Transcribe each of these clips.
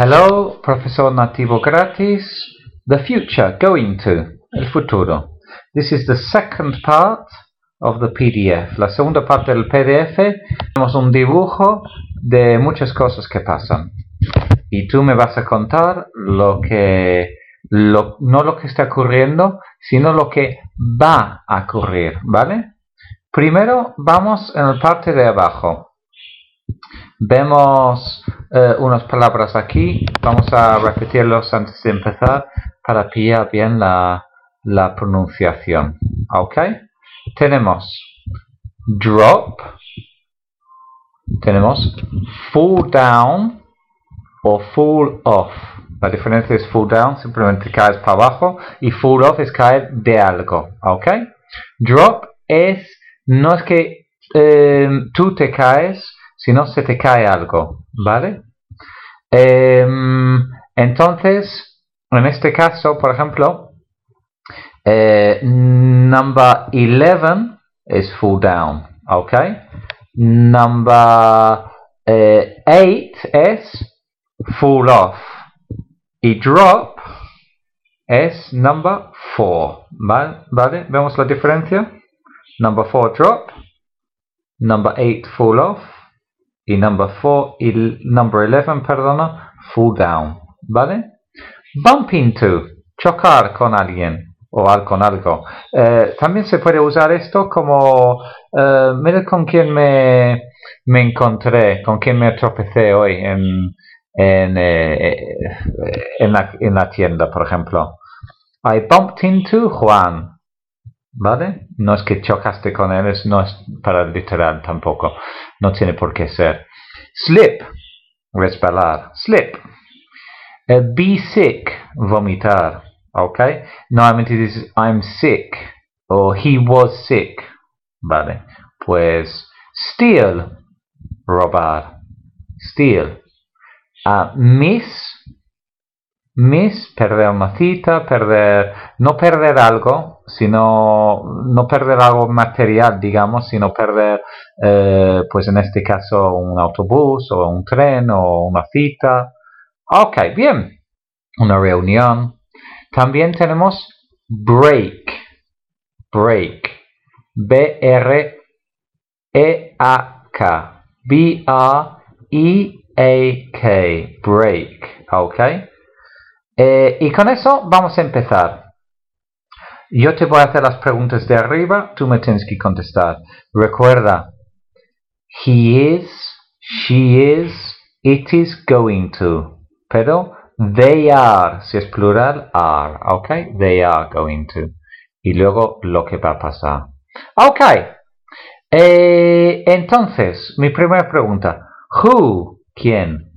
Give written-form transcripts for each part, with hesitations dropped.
Hello, profesor nativo gratis. The future, going to, el futuro. This is the second part of the PDF. La segunda parte del PDF. Tenemos un dibujo de muchas cosas que pasan. Y tú me vas a contar no lo que está ocurriendo, sino lo que va a ocurrir, ¿vale? Primero vamos en la parte de abajo. Vemos unas palabras aquí. Vamos a repetirlos antes de empezar para pillar bien la pronunciación. ¿Ok? Tenemos drop. Tenemos fall down o fall off. La diferencia es fall down, simplemente caes para abajo, y fall off es caer de algo. ¿Ok? Drop no es que tú te caes, sino se te cae algo, ¿vale? Entonces, en este caso, por ejemplo, number 11 es fall down, ¿ok? Number 8 es fall off. Y drop es number 4, ¿vale? ¿Vemos la diferencia? Number 4 drop, number 8 fall off, y number 11, perdona, fall down, ¿vale? Bump into, chocar con alguien o con algo. También se puede usar esto como, mira con quién me encontré, con quién me tropecé hoy en la tienda, por ejemplo. I bumped into Juan. ¿Vale? No es que chocaste con él, no es para literal tampoco. No tiene por qué ser. Slip, resbalar. Slip. Be sick, vomitar. ¿Ok? Normalmente dices I'm sick o he was sick. ¿Vale? Pues steal, robar. Steal. Miss, perder una cita, no perder algo, sino no perder algo material, digamos, sino perder, pues en este caso, un autobús o un tren o una cita. Ok, bien. Una reunión. También tenemos break. Break. B-R-E-A-K. B-R-E-A-K. Break. Ok. Y con eso vamos a empezar. Yo te voy a hacer las preguntas de arriba, tú me tienes que contestar. Recuerda, he is, she is, it is going to. Pero they are, si es plural, are. ¿Ok? They are going to. Y luego lo que va a pasar. Ok. Entonces, mi primera pregunta. Who? ¿Quién?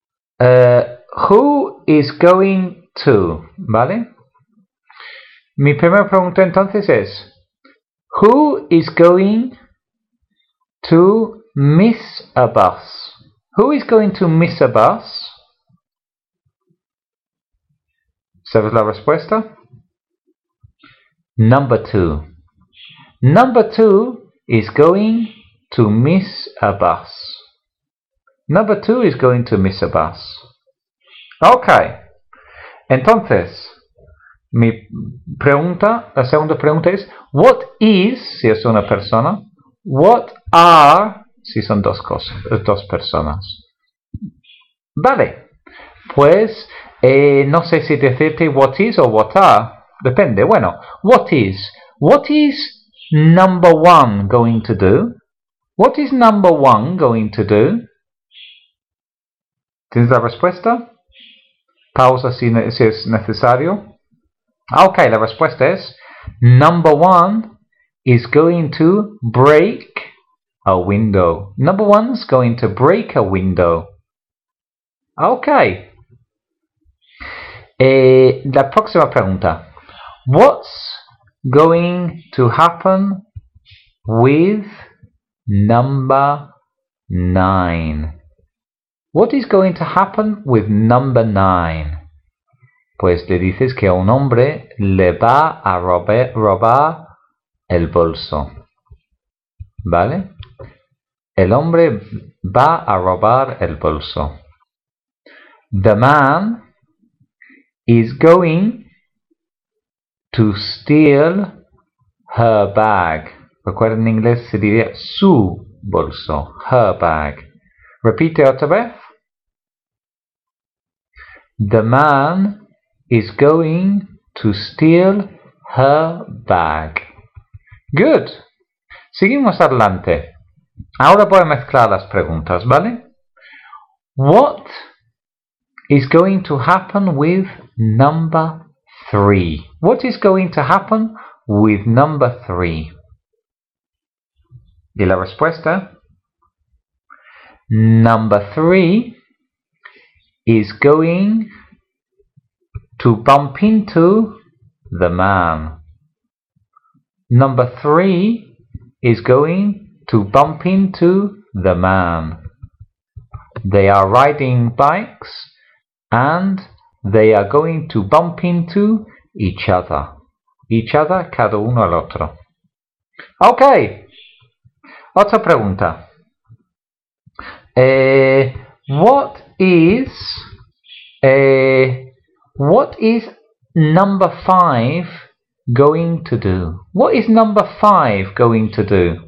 Who is going to? ¿Vale? Mi primera pregunta entonces es, who is going to miss a bus? Who is going to miss a bus? ¿Sabes la respuesta? Number 2. Number 2 is going to miss a bus. Number 2 is going to miss a bus. Ok. Entonces, la segunda pregunta es, what is, si es una persona, what are, si son dos personas. Vale, pues no sé si decirte what is o what are, depende. Bueno, what is number 1 going to do? What is number 1 going to do? ¿Tienes la respuesta? Pausa si es necesario. Ok, la respuesta es number 1 is going to break a window. Number 1 is going to break a window. Ok. La próxima pregunta. What's going to happen with number 9? What is going to happen with number 9? Pues le dices que a un hombre le va a robar el bolso. ¿Vale? El hombre va a robar el bolso. The man is going to steal her bag. Recuerden, en inglés se diría su bolso, her bag. Repite otra vez. The man is going to steal her bag. Good. Seguimos adelante. Ahora voy a mezclar las preguntas, ¿vale? What is going to happen with number 3? What is going to happen with number 3? Y la respuesta: number 3 is going to bump into the man. Number 3 is going to bump into the man. They are riding bikes and they are going to bump into each other. Each other, cada uno al otro. Ok. Otra pregunta. What is number 5 going to do? What is number 5 going to do?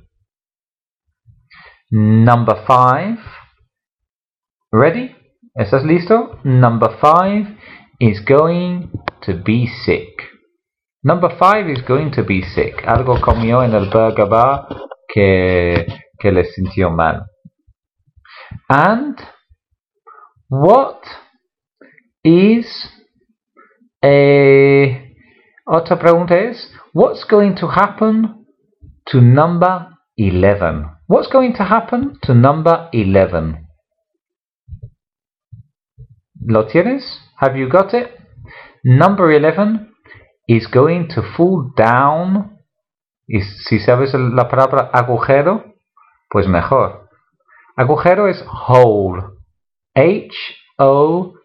Number 5. Ready? ¿Estás listo? Number 5 is going to be sick. Number 5 is going to be sick. Algo comió en el burger bar que le sintió mal. And what is otra pregunta es, what's going to happen to number 11? What's going to happen to number 11? ¿Lo tienes? Have you got it? Number 11 is going to fall down. Y si sabes la palabra agujero, pues mejor. Agujero es hole. H-O-L-E.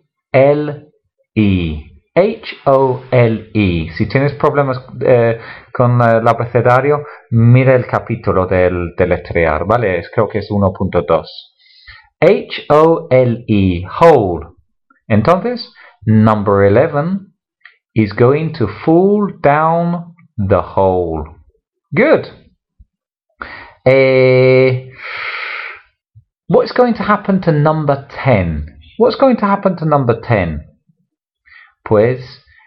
H-O-L-E. Si tienes problemas con el abecedario, mira el capítulo del deletrear, ¿vale? Creo que es 1.2. H-O-L-E. Hole. Entonces, number 11 is going to fall down the hole. Good. What's going to happen to number 10? What's going to happen to number 10? Pues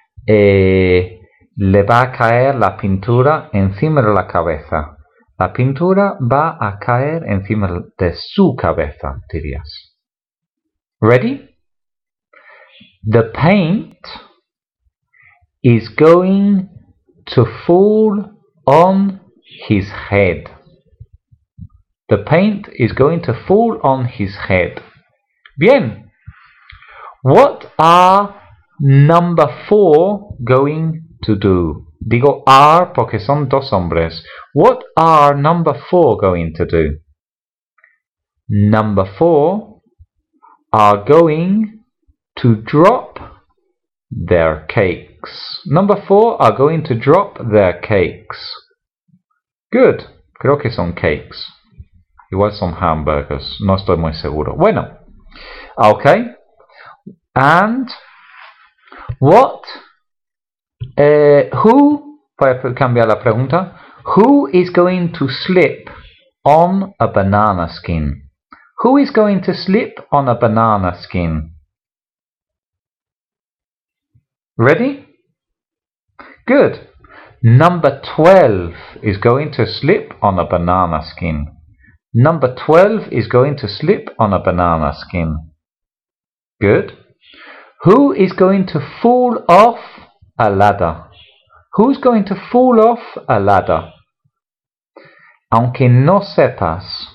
le va a caer la pintura encima de la cabeza. La pintura va a caer encima de su cabeza, dirías. Ready? The paint is going to fall on his head. The paint is going to fall on his head. Bien. What are number 4 going to do? Digo are porque son dos hombres. What are number 4 going to do? Number 4 are going to drop their cakes. Number 4 are going to drop their cakes. Good. Creo que son cakes. Igual son hamburgers. No estoy muy seguro. Bueno. Okay. And what? Who? Voy a cambiar la pregunta. Who is going to slip on a banana skin? Who is going to slip on a banana skin? Ready? Good. Number 12 is going to slip on a banana skin. Number 12 is going to slip on a banana skin. Good. Who is going to fall off a ladder? Who's going to fall off a ladder? Aunque no sepas,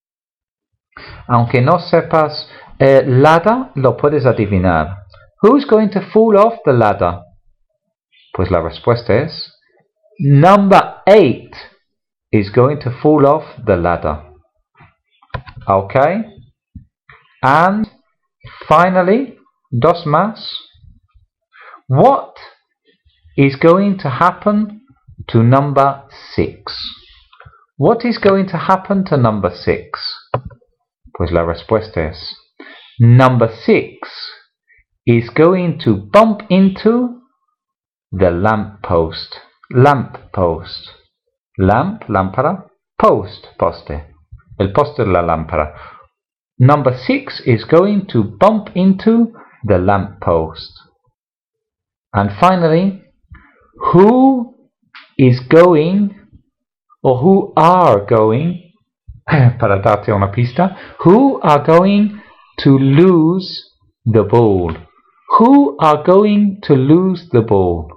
ladder lo puedes adivinar. Who's going to fall off the ladder? Pues la respuesta es number 8 is going to fall off the ladder. Okay? And finally, dos más. What is going to happen to number 6? What is going to happen to number 6? Pues la respuesta es number 6 is going to bump into the lamppost. Lamppost. Lamp, lámpara. Post, poste. El poste de la lámpara. Number 6 is going to bump into the lamppost. And finally, who is going, or who are going, para darte una pista, who are going to lose the ball? Who are going to lose the ball?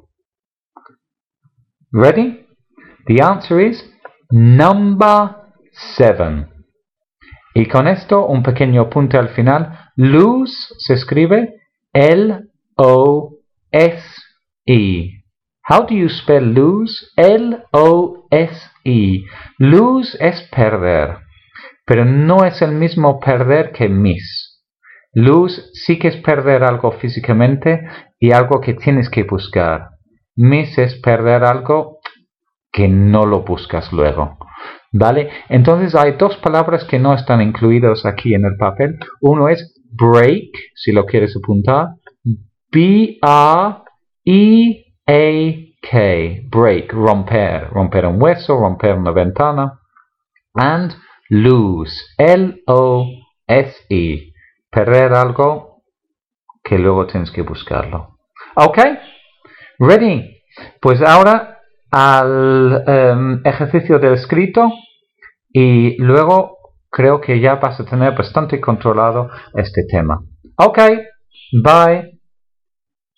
Ready? The answer is number 7. Y con esto un pequeño apunte al final. Lose se escribe L-O-S-E. How do you spell lose? L-O-S-E. Lose es perder, pero no es el mismo perder que miss. Lose sí que es perder algo físicamente y algo que tienes que buscar. Miss es perder algo que no lo buscas luego. ¿Vale? Entonces hay dos palabras que no están incluidas aquí en el papel. Uno es break, si lo quieres apuntar. B-R-E-A-K. Break, romper. Romper un hueso, romper una ventana. And lose, L-O-S-E. Perder algo que luego tienes que buscarlo. ¿Ok? Ready? Pues ahora al ejercicio del escrito y luego creo que ya vas a tener bastante controlado este tema. Ok, bye.